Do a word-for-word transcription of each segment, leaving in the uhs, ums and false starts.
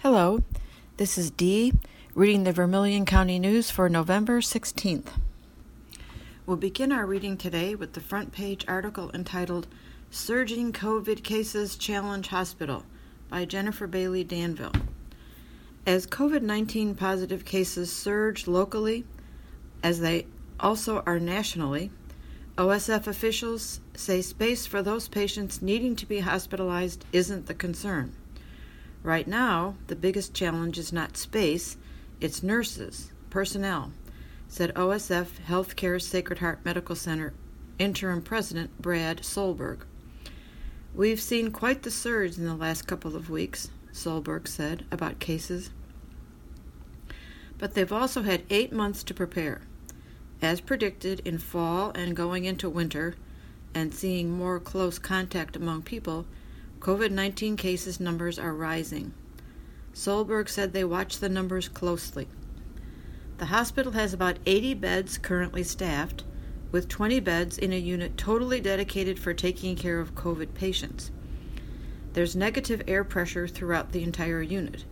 Hello, this is Dee, reading the Vermilion County News for November sixteenth. We'll begin our reading today with the front page article entitled Surging COVID Cases Challenge Hospital by Jennifer Bailey Danville. As COVID nineteen positive cases surge locally, as they also are nationally, O S F officials say space for those patients needing to be hospitalized isn't the concern. Right now, the biggest challenge is not space, it's nurses, personnel, said O S F Healthcare Sacred Heart Medical Center interim president Brad Solberg. We've seen quite the surge in the last couple of weeks, Solberg said about cases. But they've also had eight months to prepare. As predicted in fall and going into winter, and seeing more close contact among people, COVID nineteen cases numbers are rising. Solberg said they watch the numbers closely. The hospital has about eighty beds currently staffed, with twenty beds in a unit totally dedicated for taking care of COVID patients. There's negative air pressure throughout the entire unit,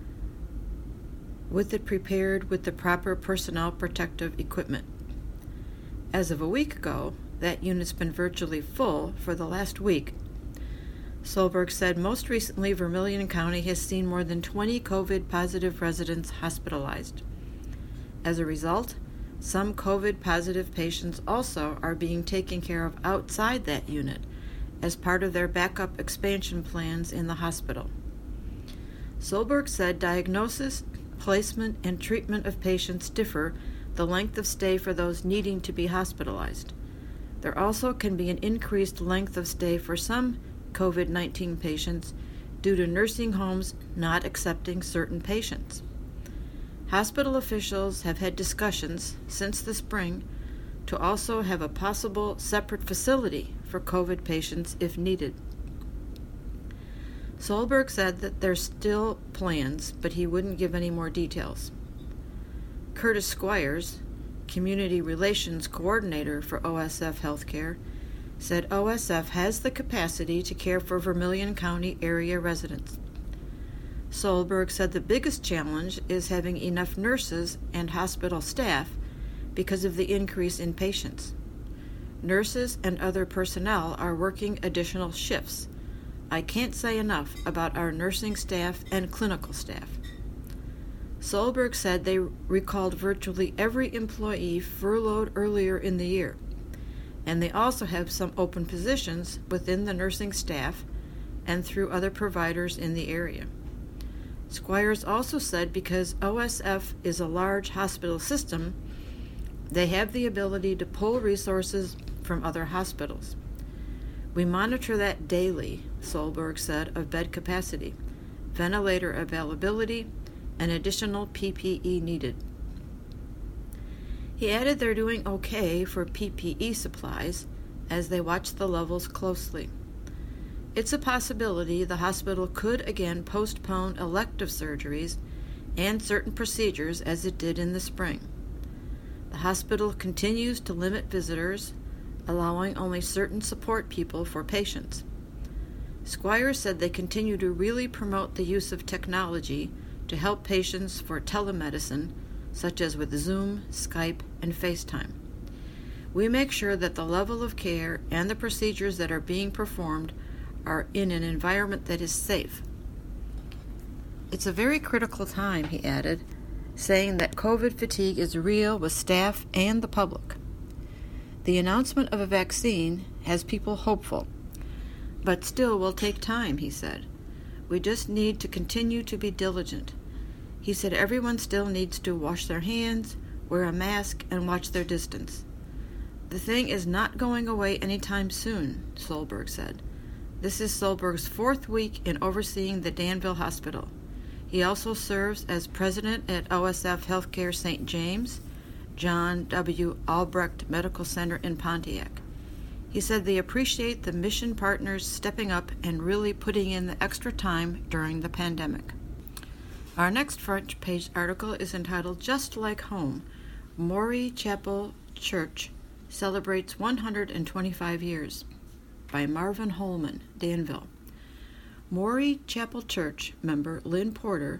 with it prepared with the proper personnel protective equipment. As of a week ago, that unit's been virtually full for the last week. Solberg said most recently Vermilion County has seen more than twenty COVID-positive residents hospitalized. As a result, some COVID-positive patients also are being taken care of outside that unit as part of their backup expansion plans in the hospital. Solberg said diagnosis, placement, and treatment of patients differ the length of stay for those needing to be hospitalized. There also can be an increased length of stay for some COVID nineteen patients due to nursing homes not accepting certain patients. Hospital officials have had discussions since the spring to also have a possible separate facility for COVID patients if needed. Solberg said that there's still plans, but he wouldn't give any more details. Curtis Squires, Community Relations Coordinator for O S F Healthcare, said O S F has the capacity to care for Vermilion County area residents. Solberg said the biggest challenge is having enough nurses and hospital staff because of the increase in patients. Nurses and other personnel are working additional shifts. I can't say enough about our nursing staff and clinical staff. Solberg said they recalled virtually every employee furloughed earlier in the year, and they also have some open positions within the nursing staff and through other providers in the area. Squires also said because O S F is a large hospital system, they have the ability to pull resources from other hospitals. We monitor that daily, Solberg said, of bed capacity, ventilator availability, and additional P P E needed. He added they're doing okay for P P E supplies as they watch the levels closely. It's a possibility the hospital could again postpone elective surgeries and certain procedures as it did in the spring. The hospital continues to limit visitors, allowing only certain support people for patients. Squires said they continue to really promote the use of technology to help patients for telemedicine, such as with Zoom, Skype, and FaceTime. We make sure that the level of care and the procedures that are being performed are in an environment that is safe. It's a very critical time, he added, saying that COVID fatigue is real with staff and the public. The announcement of a vaccine has people hopeful, but still will take time, he said. We just need to continue to be diligent. He said everyone still needs to wash their hands, wear a mask, and watch their distance. The thing is not going away anytime soon, Solberg said. This is Solberg's fourth week in overseeing the Danville Hospital. He also serves as president at O S F Healthcare Saint James, John W. Albrecht Medical Center in Pontiac. He said they appreciate the mission partners stepping up and really putting in the extra time during the pandemic. Our next front page article is entitled Just Like Home, Maury Chapel Church Celebrates one hundred twenty-five years, by Marvin Holman, Danville. Maury Chapel Church member Lynn Porter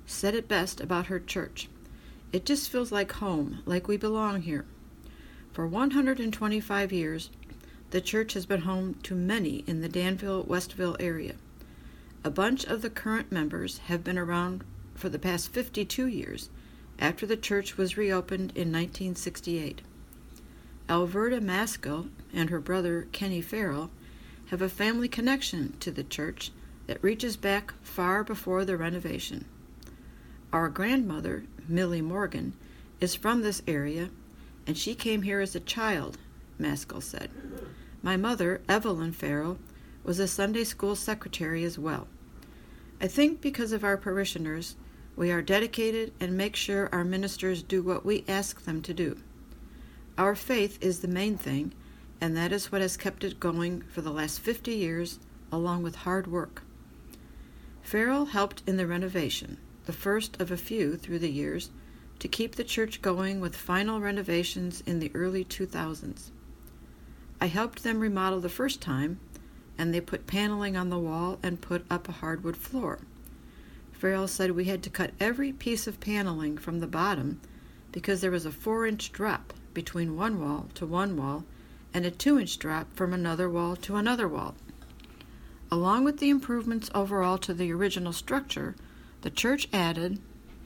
said it best about her church. It just feels like home, like we belong here. For one hundred twenty-five years, the church has been home to many in the Danville-Westville area. A bunch of the current members have been around for the past fifty-two years, after the church was reopened in nineteen sixty-eight. Alverta Maskell and her brother Kenny Farrell have a family connection to the church that reaches back far before the renovation. Our grandmother, Millie Morgan, is from this area, and she came here as a child, Maskell said. My mother, Evelyn Farrell, was a Sunday school secretary as well. I think because of our parishioners, we are dedicated and make sure our ministers do what we ask them to do. Our faith is the main thing, and that is what has kept it going for the last fifty years, along with hard work. Farrell helped in the renovation, the first of a few through the years, to keep the church going with final renovations in the early two thousands. I helped them remodel the first time, and they put paneling on the wall and put up a hardwood floor. Farrell said we had to cut every piece of paneling from the bottom because there was a four-inch drop between one wall to one wall and a two-inch drop from another wall to another wall. Along with the improvements overall to the original structure, the church added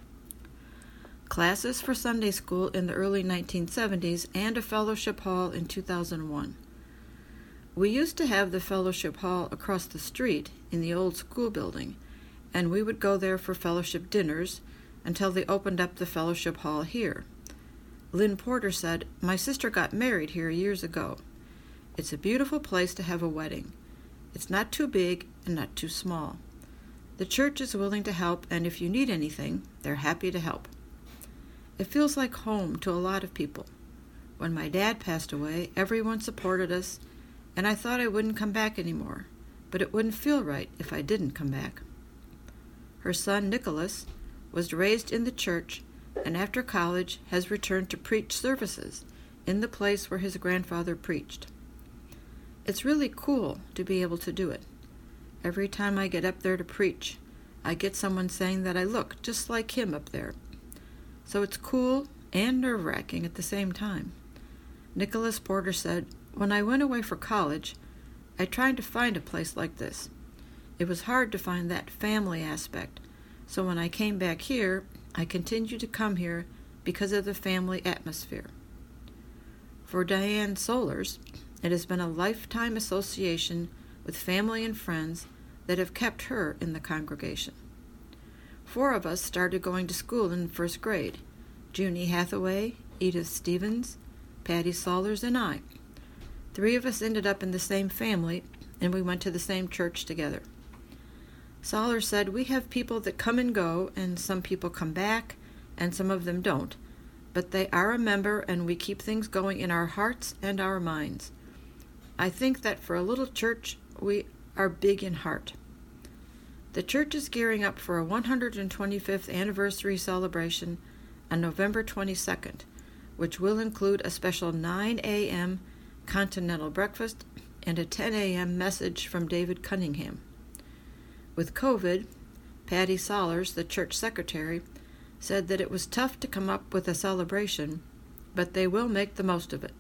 classes for Sunday school in the early nineteen seventies and a fellowship hall in two thousand one. We used to have the fellowship hall across the street in the old school building, and we would go there for fellowship dinners until they opened up the fellowship hall here. Lynn Porter said, "My sister got married here years ago. It's a beautiful place to have a wedding. It's not too big and not too small. The church is willing to help, and if you need anything, they're happy to help." It feels like home to a lot of people. When my dad passed away, everyone supported us, and I thought I wouldn't come back anymore, but it wouldn't feel right if I didn't come back. Her son, Nicholas, was raised in the church and after college has returned to preach services in the place where his grandfather preached. It's really cool to be able to do it. Every time I get up there to preach, I get someone saying that I look just like him up there. So it's cool and nerve-wracking at the same time. Nicholas Porter said, "When I went away for college, I tried to find a place like this. It was hard to find that family aspect, so when I came back here, I continued to come here because of the family atmosphere." For Diane Solers, it has been a lifetime association with family and friends that have kept her in the congregation. Four of us started going to school in first grade: Junie Hathaway, Edith Stevens, Patty Solers, and I. Three of us ended up in the same family, and we went to the same church together. Solers said, "We have people that come and go, and some people come back, and some of them don't, but they are a member, and we keep things going in our hearts and our minds. I think that for a little church, we are big in heart." The church is gearing up for a one hundred twenty-fifth anniversary celebration on November twenty-second, which will include a special nine a.m. continental breakfast and a ten a.m. message from David Cunningham. With COVID, Patty Solers, the church secretary, said that it was tough to come up with a celebration, but they will make the most of it.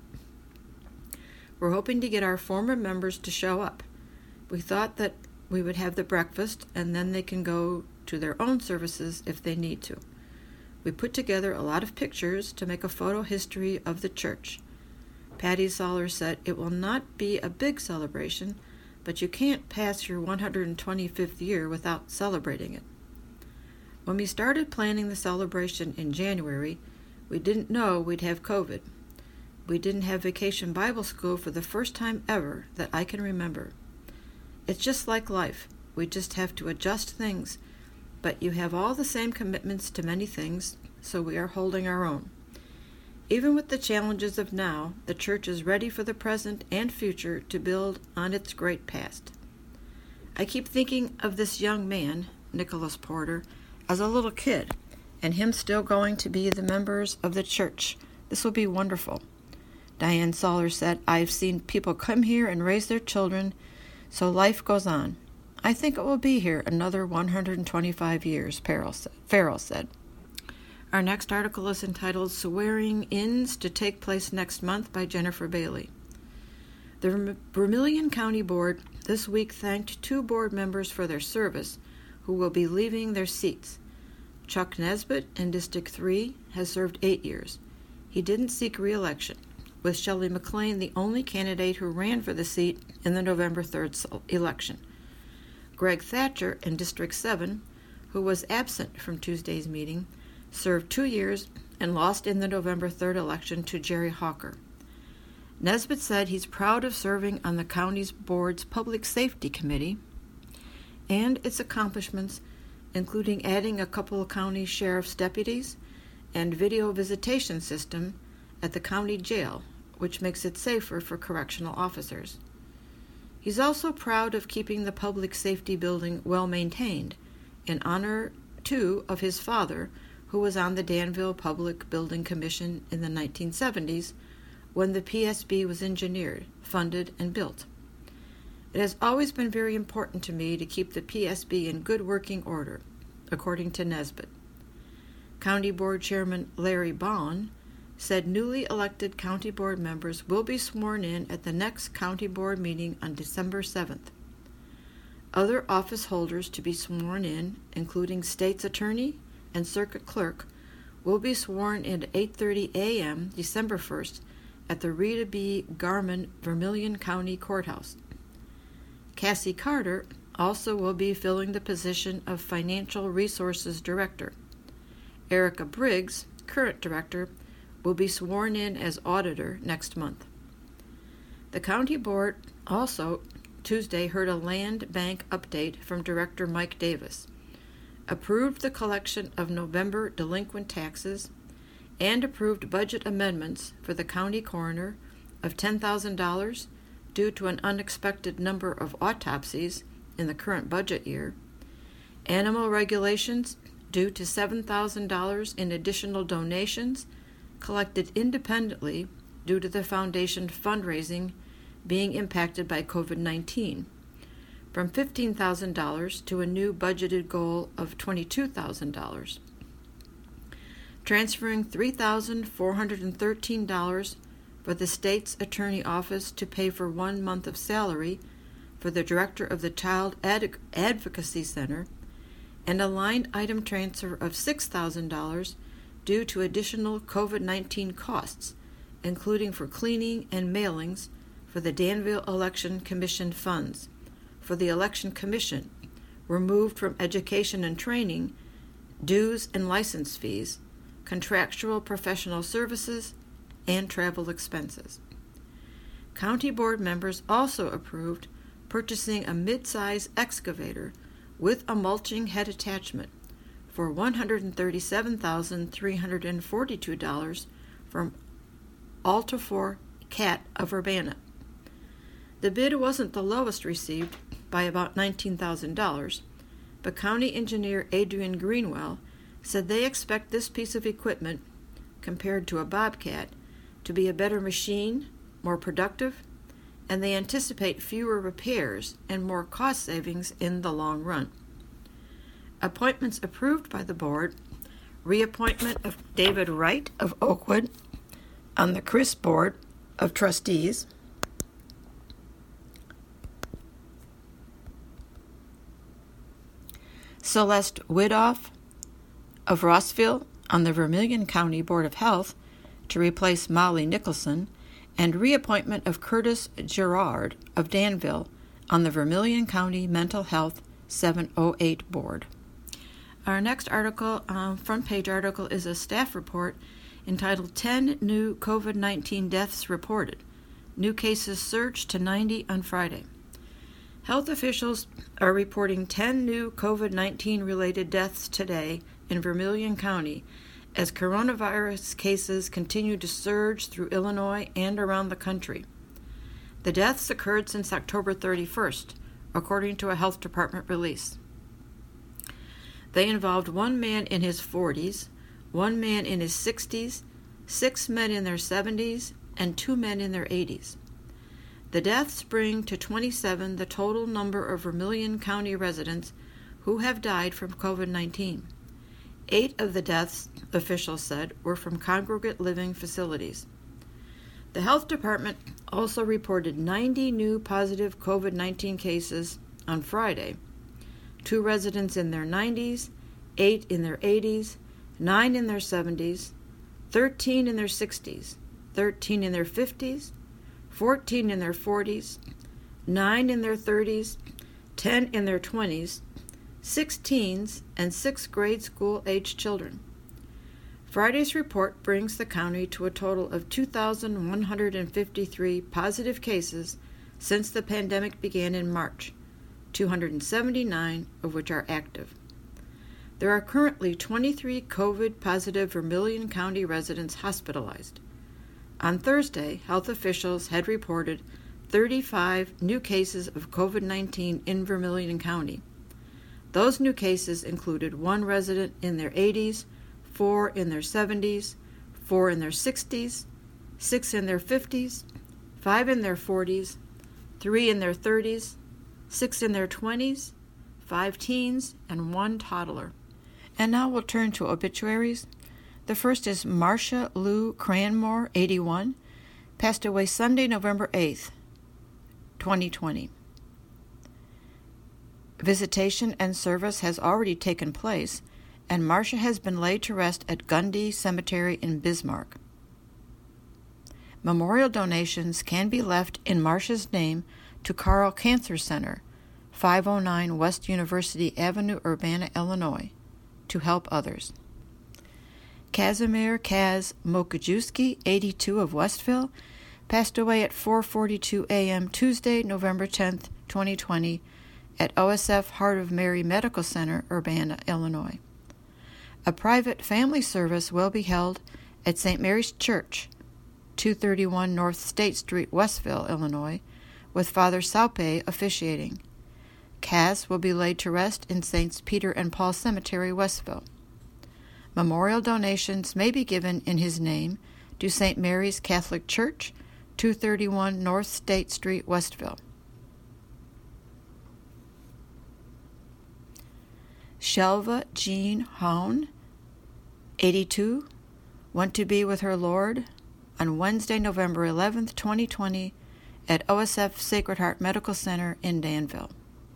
We're hoping to get our former members to show up. We thought that we would have the breakfast, and then they can go to their own services if they need to. We put together a lot of pictures to make a photo history of the church. Patty Solers said, "It will not be a big celebration, but you can't pass your one hundred twenty-fifth year without celebrating it." When we started planning the celebration in January, we didn't know we'd have COVID. We didn't have Vacation Bible School for the first time ever that I can remember. It's just like life. We just have to adjust things, but you have all the same commitments to many things, so we are holding our own. Even with the challenges of now, the church is ready for the present and future to build on its great past. I keep thinking of this young man, Nicholas Porter, as a little kid, and him still going to be the members of the church. This will be wonderful. Diane Solers said, "I've seen people come here and raise their children, so life goes on. I think it will be here another one hundred twenty-five years, Farrell said. Our next article is entitled Swearing-Ins to Take Place Next Month by Jennifer Bailey. The Vermilion County Board this week thanked two board members for their service who will be leaving their seats. Chuck Nesbitt in District three has served eight years. He didn't seek re-election, with Shelley McLean the only candidate who ran for the seat in the November third election. Greg Thatcher in District seven, who was absent from Tuesday's meeting, served two years and lost in the November third election to Jerry Hawker. Nesbitt said he's proud of serving on the county's board's Public Safety Committee and its accomplishments, including adding a couple of county sheriff's deputies and video visitation system at the county jail, which makes it safer for correctional officers. He's also proud of keeping the public safety building well maintained, in honor, too, of his father, who was on the Danville Public Building Commission in the nineteen seventies when the P S B was engineered, funded, and built. It has always been very important to me to keep the P S B in good working order, according to Nesbitt. County Board Chairman Larry Bond said newly elected county board members will be sworn in at the next county board meeting on December seventh. Other office holders to be sworn in, including state's attorney and circuit clerk, will be sworn in at eight thirty a.m. December first at the Rita B. Garman Vermilion County Courthouse. Cassie Carter also will be filling the position of Financial Resources Director. Erica Briggs, current director, will be sworn in as auditor next month. The county board also Tuesday heard a land bank update from Director Mike Davis, approved the collection of November delinquent taxes, and approved budget amendments for the county coroner of ten thousand dollars due to an unexpected number of autopsies in the current budget year, animal regulations due to seven thousand dollars in additional donations collected independently due to the foundation fundraising being impacted by covid nineteen, from fifteen thousand dollars to a new budgeted goal of twenty-two thousand dollars. Transferring three thousand four hundred thirteen dollars for the state's attorney office to pay for one month of salary for the director of the Child Ad- Advocacy Center, and a line item transfer of six thousand dollars due to additional covid nineteen costs, including for cleaning and mailings for the Danville Election Commission funds, for the Election Commission, removed from education and training, dues and license fees, contractual professional services, and travel expenses. County board members also approved purchasing a mid-size excavator with a mulching head attachment for one hundred thirty-seven thousand three hundred forty-two dollars from Altifor Cat of Urbana. The bid wasn't the lowest received by about nineteen thousand dollars, but County Engineer Adrian Greenwell said they expect this piece of equipment, compared to a Bobcat, to be a better machine, more productive, and they anticipate fewer repairs and more cost savings in the long run. Appointments approved by the board: reappointment of David Wright of Oakwood on the C R I S Board of Trustees, Celeste Widoff of Rossville on the Vermilion County Board of Health to replace Molly Nicholson, and reappointment of Curtis Gerard of Danville on the Vermilion County Mental Health seven oh eight Board. Our next article, um, front page article, is a staff report entitled ten New covid nineteen Deaths Reported. New cases surged to ninety on Friday. Health officials are reporting ten new covid nineteen related deaths today in Vermilion County as coronavirus cases continue to surge through Illinois and around the country. The deaths occurred since October thirty-first, according to a health department release. They involved one man in his forties, one man in his sixties, six men in their seventies, and two men in their eighties. The deaths bring to twenty-seven the total number of Vermilion County residents who have died from COVID nineteen. Eight of the deaths, officials said, were from congregate living facilities. The health department also reported ninety new positive COVID nineteen cases on Friday. Two residents in their nineties, eight in their eighties, nine in their seventies, thirteen in their sixties, thirteen in their fifties, fourteen in their forties, nine in their thirties, ten in their twenties, six teens, and six grade school-aged children. Friday's report brings the county to a total of two thousand one hundred fifty-three positive cases since the pandemic began in March, two hundred seventy-nine of which are active. There are currently twenty-three COVID-positive Vermilion County residents hospitalized. On Thursday, health officials had reported thirty-five new cases of COVID nineteen in Vermilion County. Those new cases included one resident in their eighties, four in their seventies, four in their sixties, six in their fifties, five in their forties, three in their thirties, six in their twenties, five teens, and one toddler. And now we'll turn to obituaries. The first is Marcia Lou Cranmore, eighty-one, passed away Sunday, November eighth, twenty twenty. Visitation and service has already taken place, and Marcia has been laid to rest at Gundy Cemetery in Bismarck. Memorial donations can be left in Marcia's name to Carl Cancer Center, five oh nine West University Avenue, Urbana, Illinois, to help others. Casimir Kaz Mokajewski, eighty-two, of Westville, passed away at four forty-two a.m. Tuesday, November tenth, twenty twenty, at O S F Heart of Mary Medical Center, Urbana, Illinois. A private family service will be held at Saint Mary's Church, two thirty-one North State Street, Westville, Illinois, with Father Saupe officiating. Kaz will be laid to rest in Saints Peter and Paul Cemetery, Westville. Memorial donations may be given in his name to Saint Mary's Catholic Church, two thirty-one North State Street, Westville. Shelva Jean Hone, eighty-two, went to be with her Lord on Wednesday, November eleventh, twenty twenty, at O S F Sacred Heart Medical Center in Danville.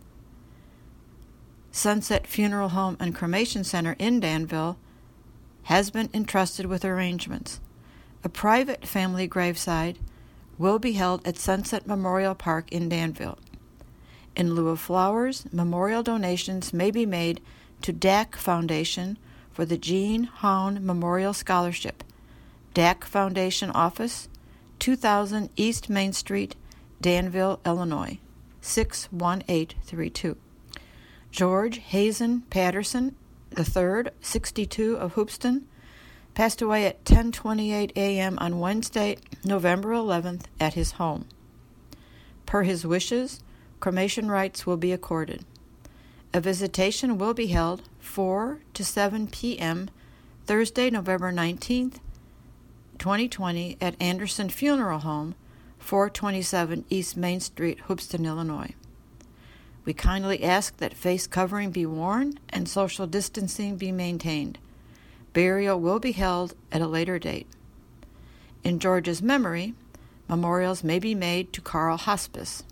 Sunset Funeral Home and Cremation Center in Danville has been entrusted with arrangements. A private family graveside will be held at Sunset Memorial Park in Danville. In lieu of flowers, memorial donations may be made to D A C Foundation for the Jean Hone Memorial Scholarship, D A C Foundation Office, two thousand East Main Street, Danville, Illinois, six one eight three two. George Hazen Patterson the third, sixty-two, of Hoopeston, passed away at ten twenty-eight a.m. on Wednesday, November eleventh, at his home. Per his wishes, cremation rites will be accorded. A visitation will be held four to seven p.m. Thursday, November nineteenth, twenty twenty, at Anderson Funeral Home, four twenty-seven East Main Street, Hoopeston, Illinois. We kindly ask that face covering be worn and social distancing be maintained. Burial will be held at a later date. In George's memory, memorials may be made to Carl Hospice.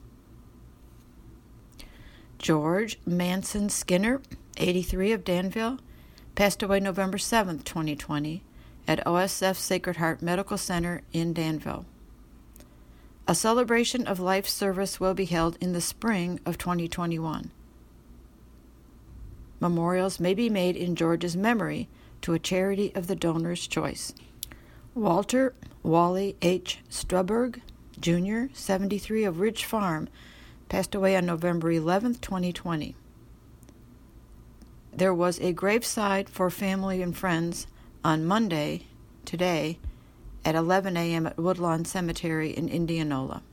George Manson Skinner, eighty-three, of Danville, passed away November seventh, twenty twenty, at O S F Sacred Heart Medical Center in Danville. A celebration of life service will be held in the spring of twenty twenty-one. Memorials may be made in George's memory to a charity of the donor's choice. Walter Wally H. Struberg, Junior, seventy-three, of Ridge Farm, passed away on November eleventh, twenty twenty. There was a graveside for family and friends on Monday, today, at eleven a.m. at Woodlawn Cemetery in Indianola.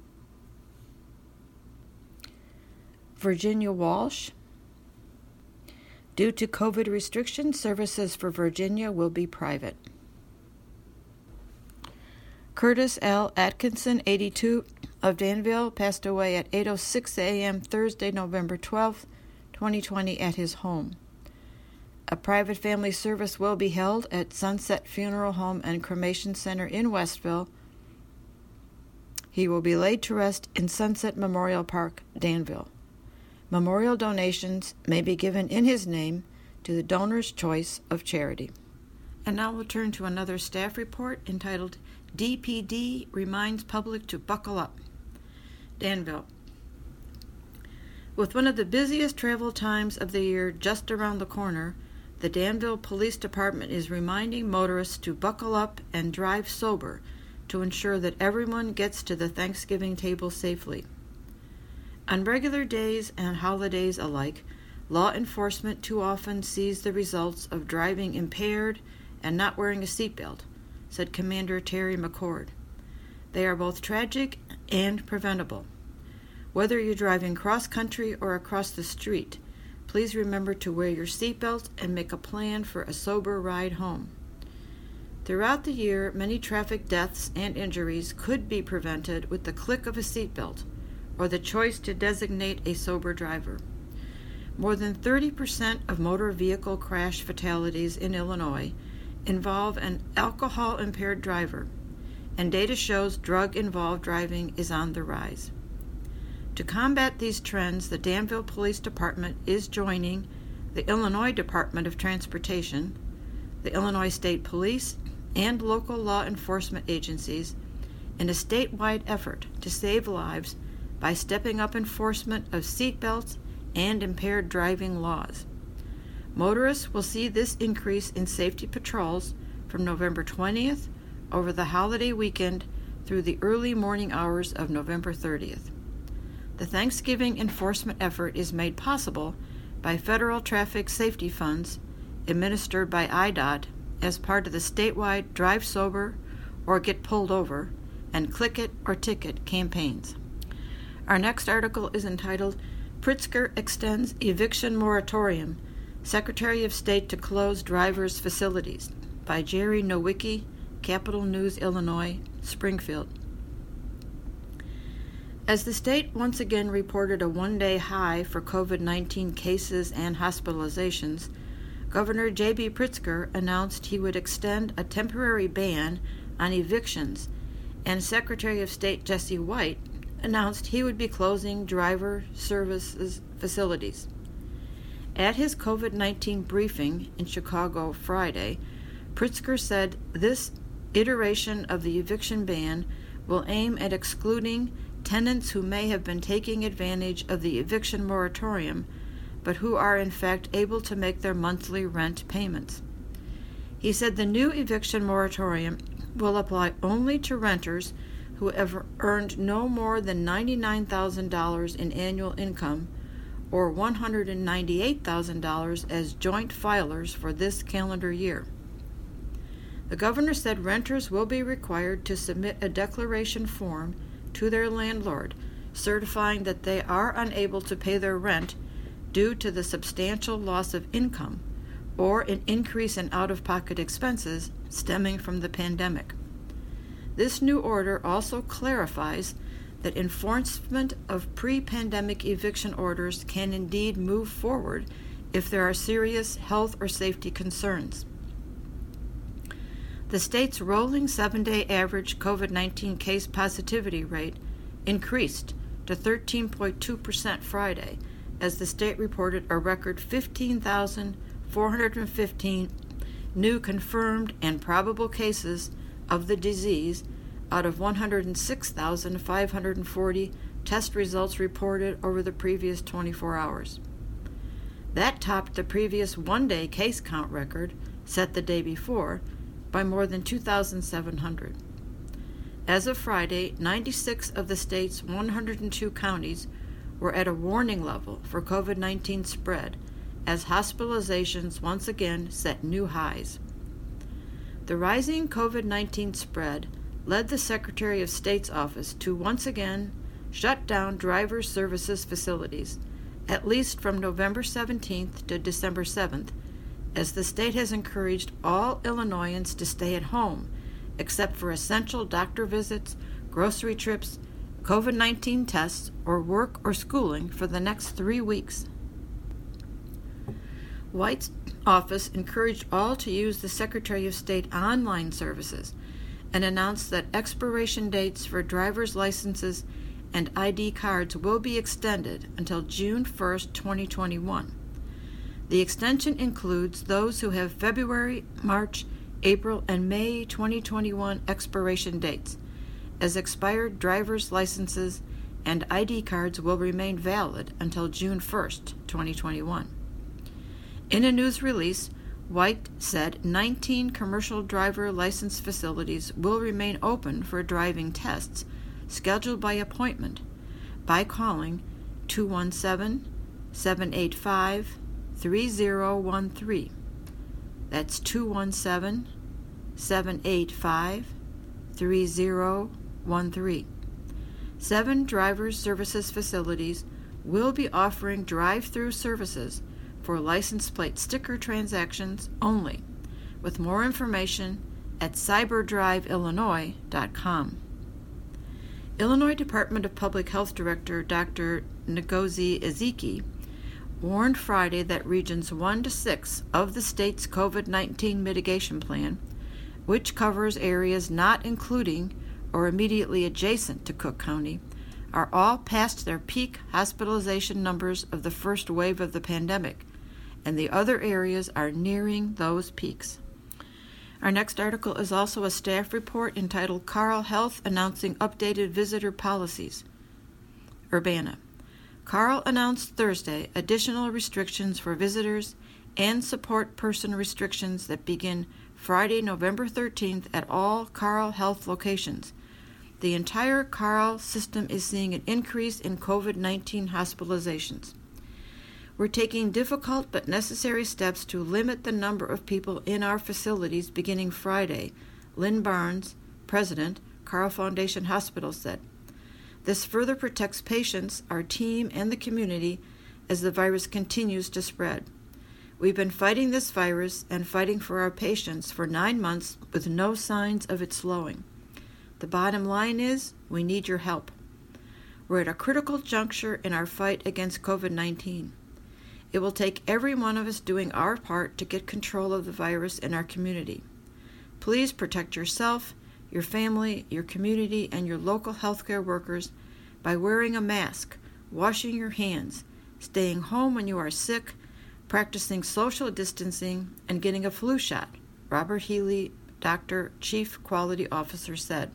Virginia Walsh. Due to COVID restrictions, services for Virginia will be private. Curtis L. Atkinson, eighty-two, of Danville passed away at eight oh six a.m. Thursday, November twelfth, twenty twenty, at his home. A private family service will be held at Sunset Funeral Home and Cremation Center in Westville. He will be laid to rest in Sunset Memorial Park, Danville. Memorial donations may be given in his name to the donor's choice of charity. And now we'll turn to another staff report entitled D P D Reminds Public to Buckle Up. Danville. With one of the busiest travel times of the year just around the corner, the Danville Police Department is reminding motorists to buckle up and drive sober to ensure that everyone gets to the Thanksgiving table safely. On regular days and holidays alike, law enforcement too often sees the results of driving impaired and not wearing a seatbelt, said Commander Terry McCord. They are both tragic and preventable. Whether you're driving cross-country or across the street, please remember to wear your seatbelt and make a plan for a sober ride home. Throughout the year, many traffic deaths and injuries could be prevented with the click of a seatbelt or the choice to designate a sober driver. More than thirty percent of motor vehicle crash fatalities in Illinois involve an alcohol-impaired driver, and data shows drug-involved driving is on the rise. To combat these trends, the Danville Police Department is joining the Illinois Department of Transportation, the Illinois State Police, and local law enforcement agencies in a statewide effort to save lives by stepping up enforcement of seatbelts and impaired driving laws. Motorists will see this increase in safety patrols from November twentieth over the holiday weekend through the early morning hours of November thirtieth. The Thanksgiving enforcement effort is made possible by federal traffic safety funds administered by I D O T as part of the statewide Drive Sober or Get Pulled Over and Click It or Ticket campaigns. Our next article is entitled Pritzker Extends Eviction Moratorium, Secretary of State to Close Drivers' Facilities, by Jerry Nowicki, Capital News, Illinois, Springfield. As the state once again reported a one-day high for COVID nineteen cases and hospitalizations, Governor J B Pritzker announced he would extend a temporary ban on evictions, and Secretary of State Jesse White announced he would be closing driver services facilities. At his COVID nineteen briefing in Chicago Friday, Pritzker said this iteration of the eviction ban will aim at excluding tenants who may have been taking advantage of the eviction moratorium, but who are in fact able to make their monthly rent payments. He said the new eviction moratorium will apply only to renters who have earned no more than ninety-nine thousand dollars in annual income or one hundred ninety-eight thousand dollars as joint filers for this calendar year. The governor said renters will be required to submit a declaration form to their landlord certifying that they are unable to pay their rent due to the substantial loss of income or an increase in out-of-pocket expenses stemming from the pandemic. This new order also clarifies that enforcement of pre-pandemic eviction orders can indeed move forward if there are serious health or safety concerns. The state's rolling seven-day average COVID nineteen case positivity rate increased to thirteen point two percent Friday, as the state reported a record fifteen thousand four hundred fifteen new confirmed and probable cases of the disease out of one hundred six thousand five hundred forty test results reported over the previous twenty-four hours. That topped the previous one-day case count record set the day before by more than two thousand seven hundred. As of Friday, ninety-six of the state's one hundred two counties were at a warning level for COVID nineteen spread as hospitalizations once again set new highs. The rising COVID nineteen spread led the Secretary of State's office to once again shut down driver services facilities, at least from November seventeenth to December seventh, as the state has encouraged all Illinoisans to stay at home, except for essential doctor visits, grocery trips, COVID nineteen tests, or work or schooling for the next three weeks. White's office encouraged all to use the Secretary of State online services and announced that expiration dates for driver's licenses and I D cards will be extended until June first, twenty twenty-one. The extension includes those who have February, March, April, and May twenty twenty-one expiration dates, as expired driver's licenses and I D cards will remain valid until June first, twenty twenty-one. In a news release, White said nineteen commercial driver license facilities will remain open for driving tests scheduled by appointment by calling two one seven, seven eight five, three zero one three. That's two one seven, seven eight five, three zero one three. Seven driver services facilities will be offering drive-through services for license plate sticker transactions only, with more information at cyber drive illinois dot com. Illinois Department of Public Health Director Doctor Ngozi Ezike warned Friday that regions one to six of the state's COVID nineteen mitigation plan, which covers areas not including or immediately adjacent to Cook County, are all past their peak hospitalization numbers of the first wave of the pandemic, and the other areas are nearing those peaks. Our next article is also a staff report entitled Carle Health Announcing Updated Visitor Policies. Urbana. Carle announced Thursday additional restrictions for visitors and support person restrictions that begin Friday, November thirteenth at all Carle Health locations. The entire Carle system is seeing an increase in COVID nineteen hospitalizations. We're taking difficult but necessary steps to limit the number of people in our facilities beginning Friday, Lynn Barnes, president, Carle Foundation Hospital, said. This further protects patients, our team, and the community as the virus continues to spread. We've been fighting this virus and fighting for our patients for nine months with no signs of it slowing. The bottom line is, we need your help. We're at a critical juncture in our fight against COVID nineteen. It will take every one of us doing our part to get control of the virus in our community. Please protect yourself, your family, your community, and your local healthcare workers by wearing a mask, washing your hands, staying home when you are sick, practicing social distancing, and getting a flu shot, Robert Healy, Doctor Chief Quality Officer, said.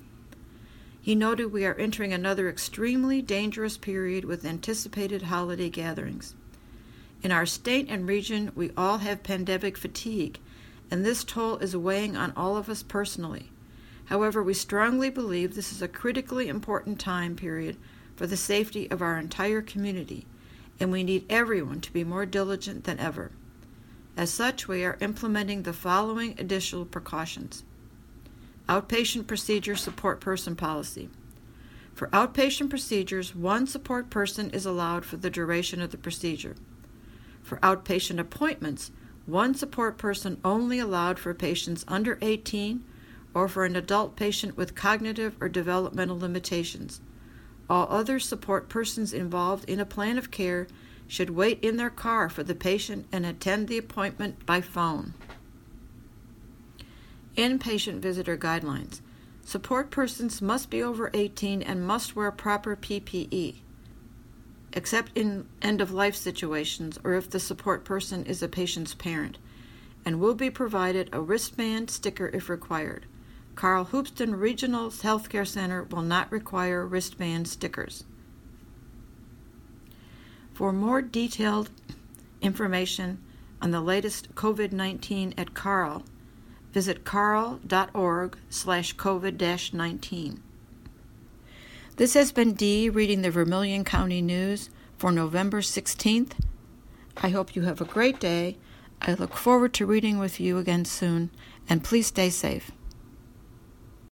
He noted we are entering another extremely dangerous period with anticipated holiday gatherings. In our state and region, we all have pandemic fatigue, and this toll is weighing on all of us personally. However, we strongly believe this is a critically important time period for the safety of our entire community, and we need everyone to be more diligent than ever. As such, we are implementing the following additional precautions. Outpatient procedure support person policy. For outpatient procedures, one support person is allowed for the duration of the procedure. For outpatient appointments, one support person only allowed for patients under eighteen or for an adult patient with cognitive or developmental limitations. All other support persons involved in a plan of care should wait in their car for the patient and attend the appointment by phone. Inpatient visitor guidelines. Support persons must be over eighteen and must wear proper P P E, except in end-of-life situations or if the support person is a patient's parent, and will be provided a wristband sticker if required. Carle Hoopeston Regional Healthcare Center will not require wristband stickers. For more detailed information on the latest COVID nineteen at Carle, visit carle.org slash COVID nineteen. This has been Dee reading the Vermilion County News for November sixteenth. I hope you have a great day. I look forward to reading with you again soon, and please stay safe.